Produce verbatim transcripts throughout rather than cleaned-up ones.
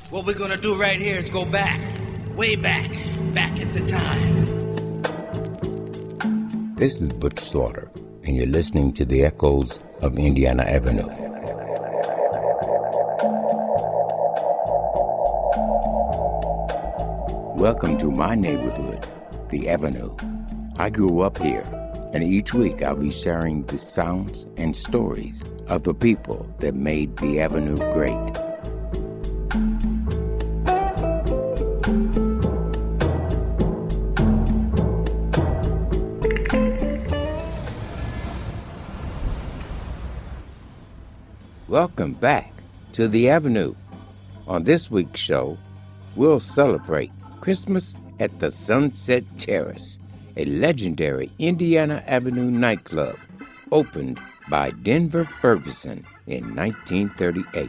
What we're gonna do right here is go back, way back, back into time. This is Butch Slaughter, and you're listening to the echoes of Indiana Avenue. Welcome to my neighborhood, the Avenue. I grew up here, and each week I'll be sharing the sounds and stories of the people that made the Avenue great. Welcome back to the Avenue. On this week's show, we'll celebrate Christmas at the Sunset Terrace, a legendary Indiana Avenue nightclub opened by Denver Ferguson in nineteen thirty-eight.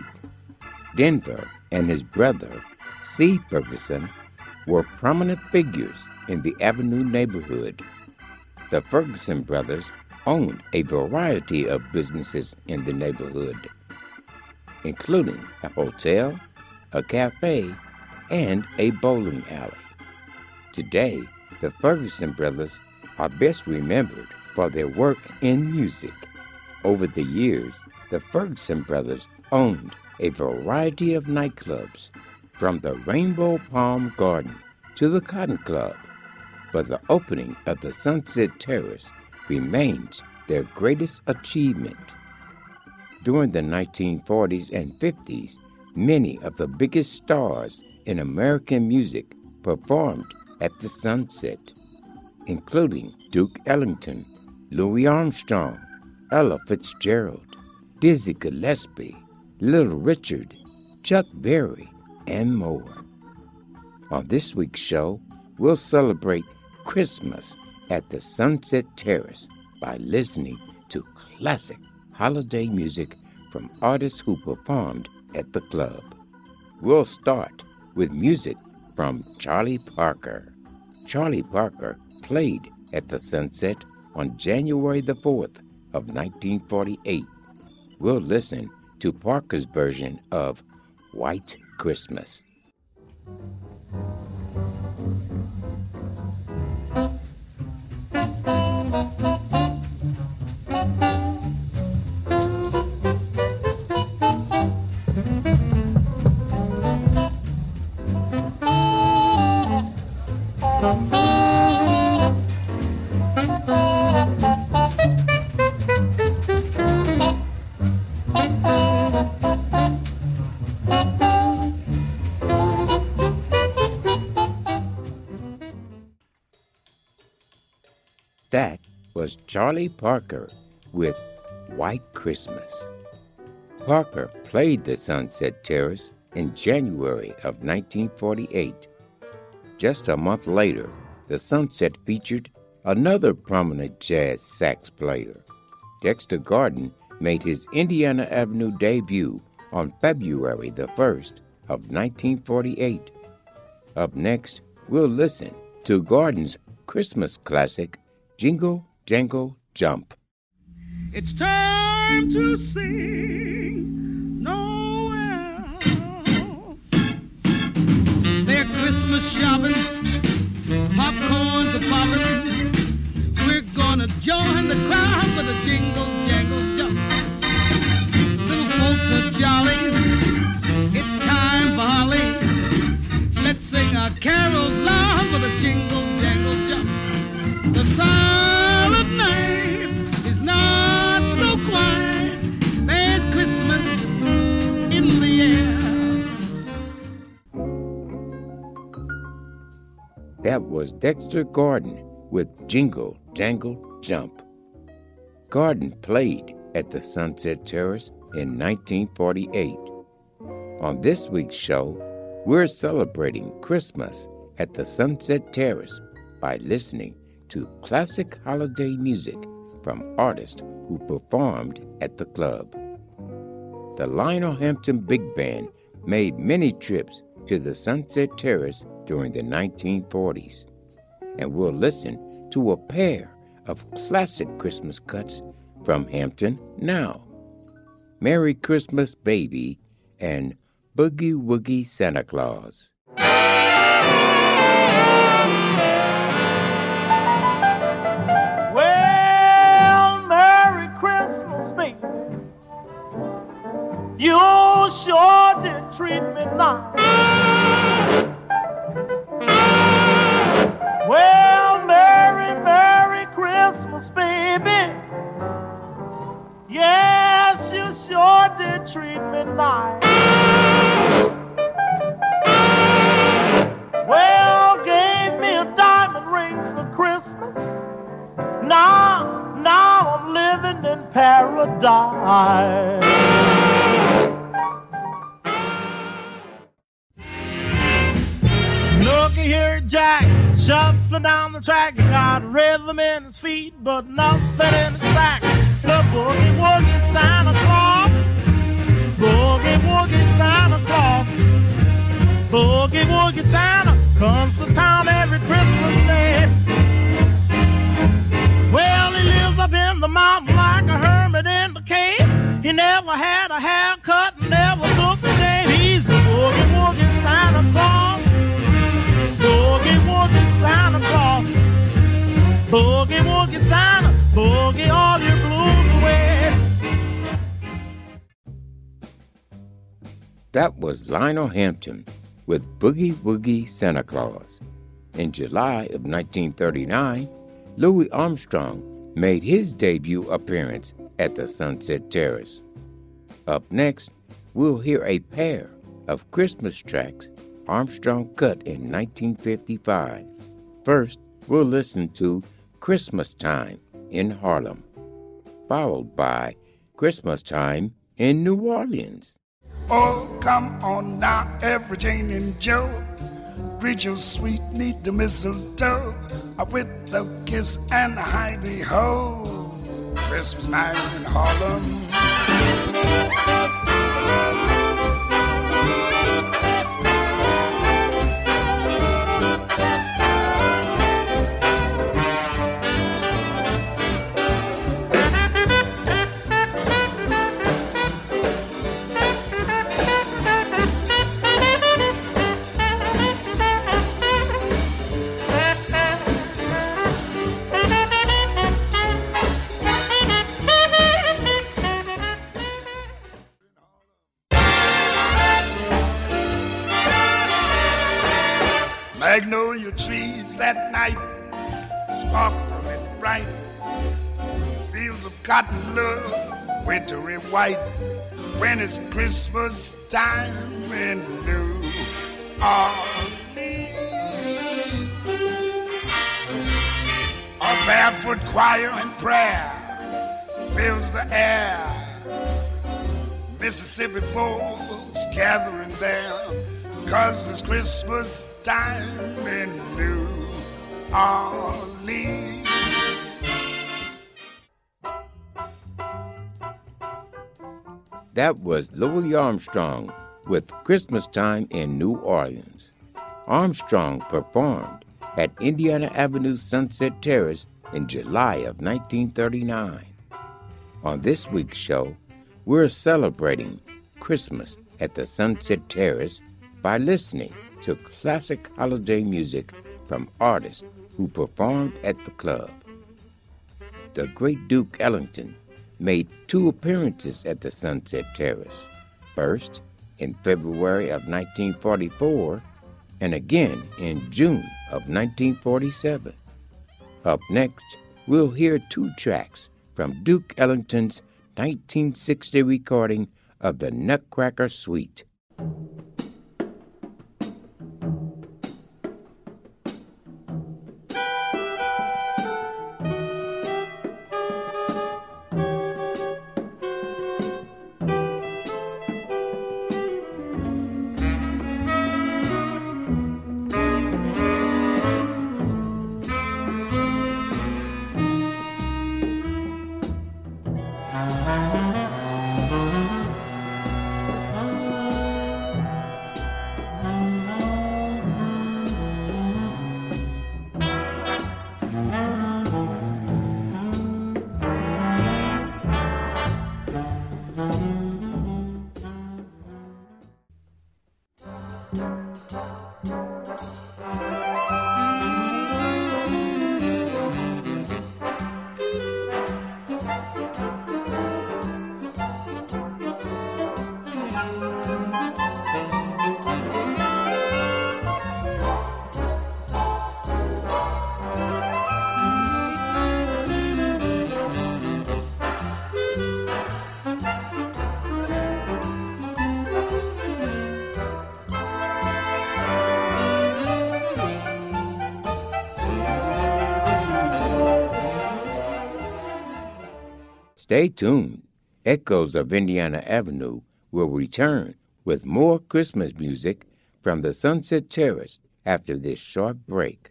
Denver and his brother, C. Ferguson, were prominent figures in the Avenue neighborhood. The Ferguson brothers owned a variety of businesses in the neighborhood, including a hotel, a cafe, and a bowling alley. Today, the Ferguson brothers are best remembered for their work in music. Over the years, the Ferguson brothers owned a variety of nightclubs, from the Rainbow Palm Garden to the Cotton Club, but the opening of the Sunset Terrace remains their greatest achievement. During the nineteen forties and fifties, many of the biggest stars in American music performed at the Sunset, including Duke Ellington, Louis Armstrong, Ella Fitzgerald, Dizzy Gillespie, Little Richard, Chuck Berry, and more. On this week's show, we'll celebrate Christmas at the Sunset Terrace by listening to classic holiday music from artists who performed at the club. We'll start with music from Charlie Parker. Charlie Parker played at the Sunset on January the fourth of nineteen forty-eight. We'll listen to Parker's version of White Christmas. That was Charlie Parker with White Christmas. Parker played the Sunset Terrace in January of nineteen forty-eight. Just a month later, the Sunset featured another prominent jazz sax player. Dexter Gordon made his Indiana Avenue debut on February the first of nineteen forty-eight. Up next, we'll listen to Gordon's Christmas classic, Jingle, Jangle, Jump. It's time to sing Noel. They're Christmas shopping, popcorns are popping. We're gonna join the crowd for the jingle, jangle, jump. Little folks are jolly, it's time for holly. Let's sing our carols loud for the jingle, jangle, jump. The silent night is not so quiet. There's Christmas in the air. That was Dexter Gordon with Jingle, Jangle, Jump. Gordon played at the Sunset Terrace in nineteen forty-eight. On this week's show, we're celebrating Christmas at the Sunset Terrace by listening to classic holiday music from artists who performed at the club. The Lionel Hampton Big Band made many trips to the Sunset Terrace during the nineteen forties, and we'll listen to a pair of classic Christmas cuts from Hampton now. Merry Christmas, Baby, and Boogie Woogie Santa Claus. Well, Merry Christmas, baby. You sure did treat me nice. Well, Merry, Merry Christmas, baby. Yes, you sure did treat me nice. Well, gave me a diamond ring for Christmas. Now, now I'm living in paradise. Looky here, Jack, shuffling down the track. He's got rhythm in his feet, but nothing in his sack. The boogie woogie Santa Claus, boogie woogie Santa Claus, boogie woogie Santa comes to town every Christmas day. Well, he lives up in the mountain like a hermit in the cave. He never had a haircut, never took a shave. He's the boogie woogie Santa Claus, boogie woogie Santa Claus, boogie woogie Santa, boogie all your blues away. That was Lionel Hampton with Boogie Woogie Santa Claus. In July of nineteen thirty-nine, Louis Armstrong made his debut appearance at the Sunset Terrace. Up next, we'll hear a pair of Christmas tracks Armstrong cut in nineteen fifty-five. First, we'll listen to Christmas Time in Harlem, followed by Christmas Time in New Orleans. Oh, come on now, every Jane and Joe. Greet your sweet, neat the mistletoe with a kiss and a hidey-ho. Christmas night in Harlem. Magnolia trees at night, sparkling bright. Fields of cotton love, wintry white. When it's Christmas time in New Orleans, a barefoot choir and prayer fills the air. Mississippi folks gathering there, 'cause it's Christmas time in New Orleans. That was Louis Armstrong with Christmas Time in New Orleans. Armstrong performed at Indiana Avenue Sunset Terrace in July of nineteen thirty-nine. On this week's show, we're celebrating Christmas at the Sunset Terrace by listening to classic holiday music from artists who performed at the club. The great Duke Ellington made two appearances at the Sunset Terrace, first in February of nineteen forty-four and again in June of nineteen forty-seven. Up next, we'll hear two tracks from Duke Ellington's nineteen sixty recording of the Nutcracker Suite. Stay tuned. Echoes of Indiana Avenue will return with more Christmas music from the Sunset Terrace after this short break.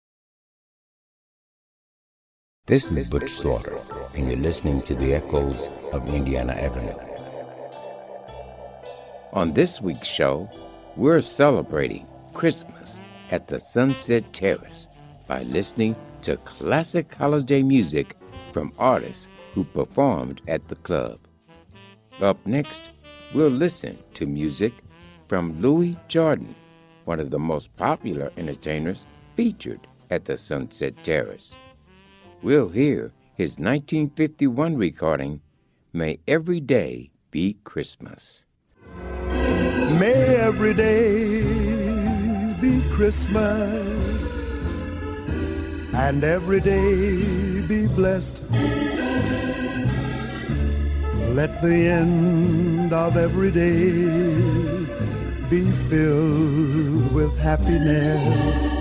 This is Butch Slaughter, and you're listening to the Echoes of Indiana Avenue. On this week's show, we're celebrating Christmas at the Sunset Terrace by listening to classic holiday music from artists who performed at the club. Up next, we'll listen to music from Louis Jordan, one of the most popular entertainers featured at the Sunset Terrace. We'll hear his nineteen fifty-one recording, May Every Day Be Christmas. May every day be Christmas, and every day be blessed. Let the end of every day be filled with happiness.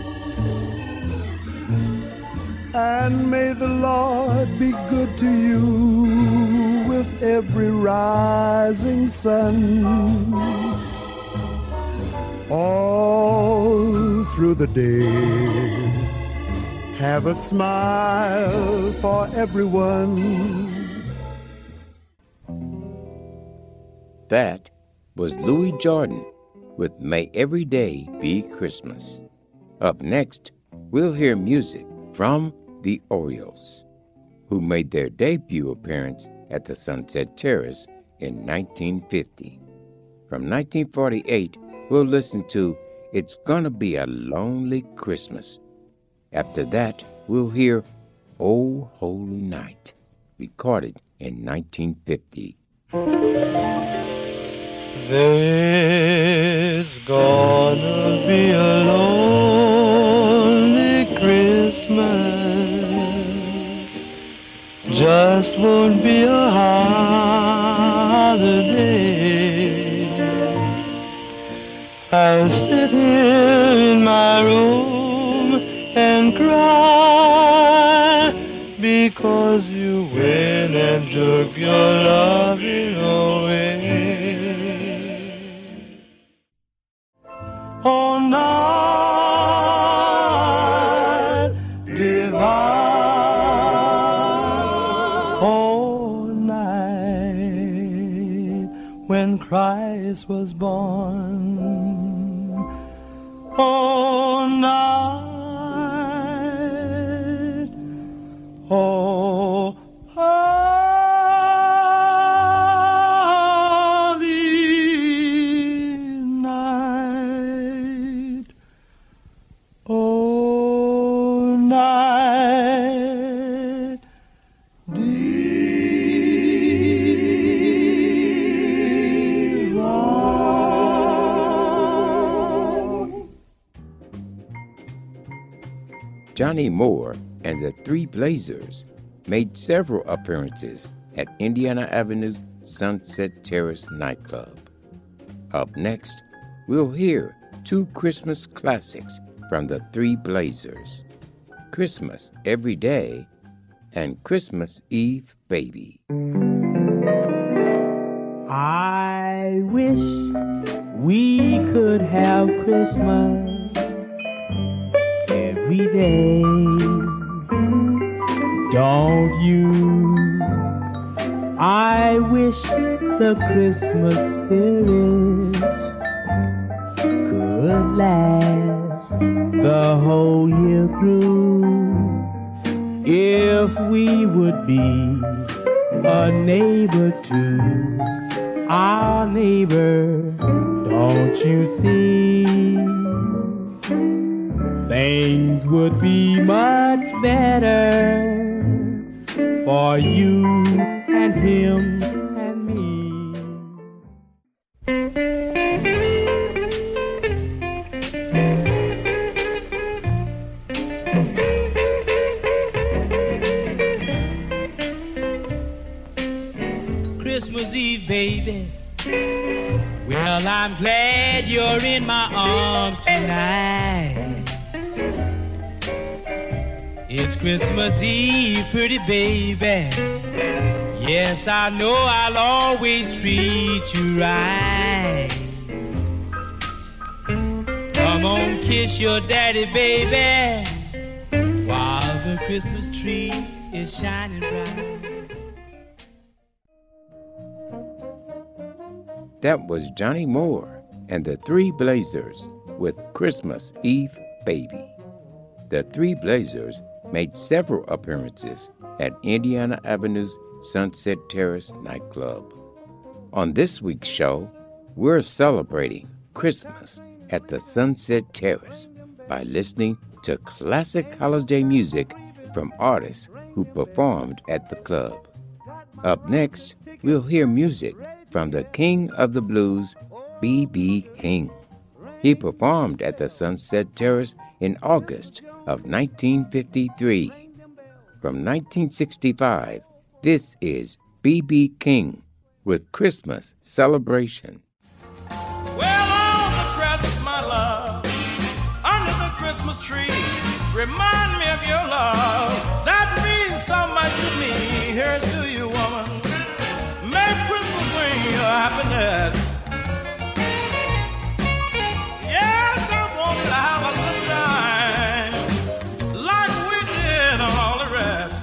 And may the Lord be good to you with every rising sun. All through the day, have a smile for everyone. That was Louis Jordan with May Every Day Be Christmas. Up next, we'll hear music from the Orioles, who made their debut appearance at the Sunset Terrace in nineteen fifty. From nineteen forty-eight, we'll listen to It's Gonna Be a Lonely Christmas. After that, we'll hear Oh Holy Night, recorded in nineteen fifty. There's gonna be a lonely Christmas, just won't be a holiday. I'll sit here in my room and cry because you went and took your loving away. Oh, night divine, oh, night when Christ was born, oh, night, oh, Johnny Moore and the Three Blazers made several appearances at Indiana Avenue's Sunset Terrace nightclub. Up next, we'll hear two Christmas classics from the Three Blazers, Christmas Every Day and Christmas Eve Baby. I wish we could have Christmas every day, don't you? I wish the Christmas spirit could last the whole year through. If we would be a neighbor to our neighbor, don't Don't you see? Things would be much better for you and him and me. Christmas Eve, baby. Well, I'm glad you're in my arms tonight. It's Christmas Eve, pretty baby. Yes, I know I'll always treat you right. Come on, kiss your daddy, baby, while the Christmas tree is shining bright. That was Johnny Moore and the Three Blazers with Christmas Eve Baby. The Three Blazers made several appearances at Indiana Avenue's Sunset Terrace nightclub. On this week's show, we're celebrating Christmas at the Sunset Terrace by listening to classic holiday music from artists who performed at the club. Up next, we'll hear music from the King of the Blues, B B King. He performed at the Sunset Terrace in August of nineteen fifty-three. From nineteen sixty-five, this is B B King with Christmas Celebration. Well, on the dress, my love, under the Christmas tree, remind me of your love. That means so much to me. Here's to you, woman. Make Christmas bring your happiness. Yes, I want you to have a good time, like we did on all the rest.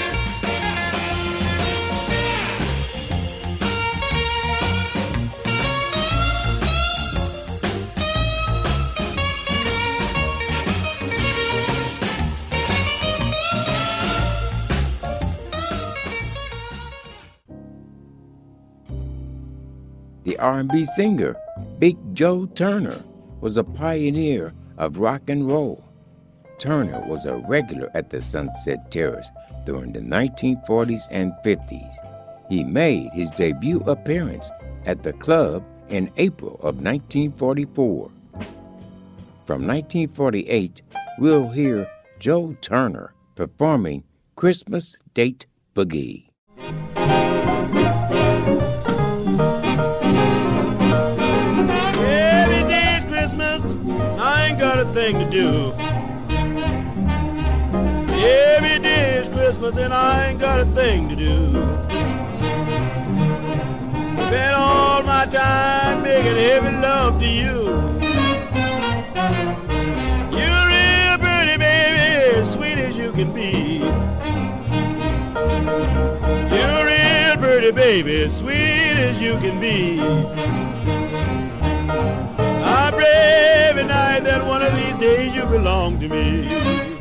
The R and B singer Big Joe Turner was a pioneer of rock and roll. Turner was a regular at the Sunset Terrace during the nineteen forties and fifties. He made his debut appearance at the club in April of nineteen forty-four. From nineteen forty-eight, we'll hear Joe Turner performing Christmas Date Boogie. Got a thing to do. Every day is Christmas and I ain't got a thing to do. Spend all my time making heavy love to you. You're real pretty, baby, as sweet as you can be. You're real pretty, baby, as sweet as you can be. I pray every night that one of these days you belong to me.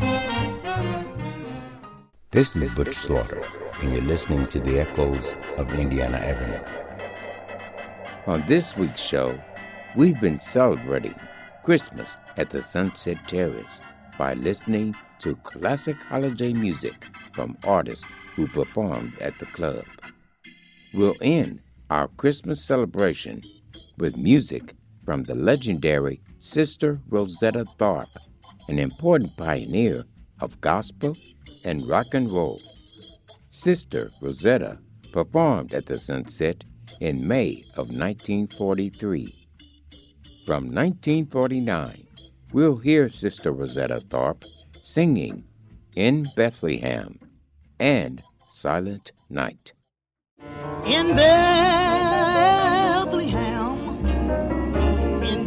This is Butch Slaughter, and you're listening to the echoes of Indiana Avenue. On this week's show, we've been celebrating Christmas at the Sunset Terrace by listening to classic holiday music from artists who performed at the club. We'll end our Christmas celebration with music from the legendary Sister Rosetta Tharpe, an important pioneer of gospel and rock and roll. Sister Rosetta performed at the Sunset in May of nineteen forty-three. From nineteen forty-nine, we'll hear Sister Rosetta Tharpe singing In Bethlehem and Silent Night. In Bethlehem, in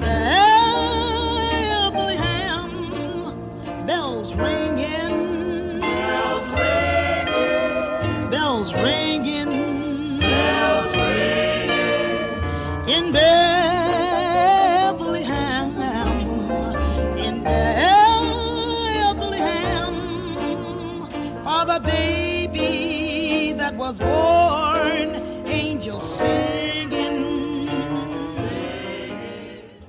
Bethlehem, bells ringing, bells ringing, bells ringing, bells ringing. In Bethlehem, in Bethlehem, for the baby that was born, angels singing, singing.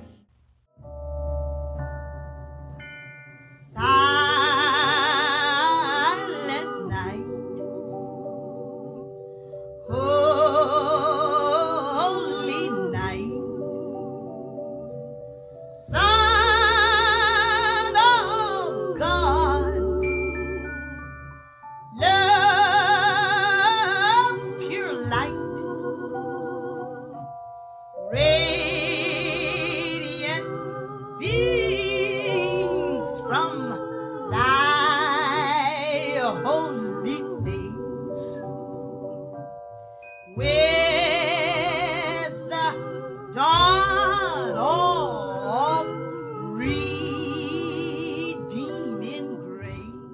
God of redeeming grace.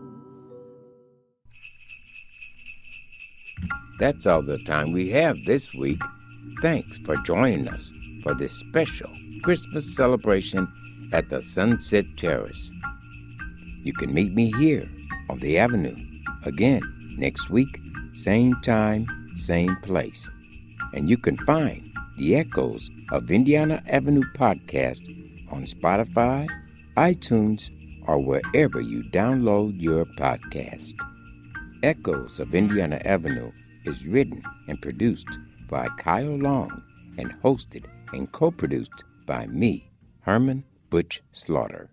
That's all the time we have this week. Thanks for joining us for this special Christmas celebration at the Sunset Terrace. You can meet me here on the Avenue again next week, same time, same place. And you can find the Echoes of Indiana Avenue podcast on Spotify, iTunes, or wherever you download your podcast. Echoes of Indiana Avenue is written and produced by Kyle Long and hosted and co-produced by me, Herman Butch Slaughter.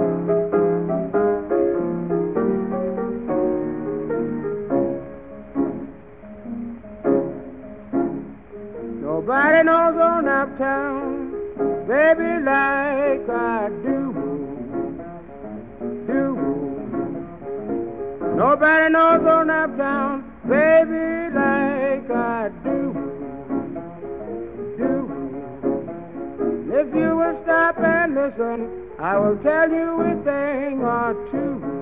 Nobody knows on uptown, baby, like I do, do. Nobody knows on uptown, baby, like I do, do. If you will stop and listen, I will tell you a thing or two.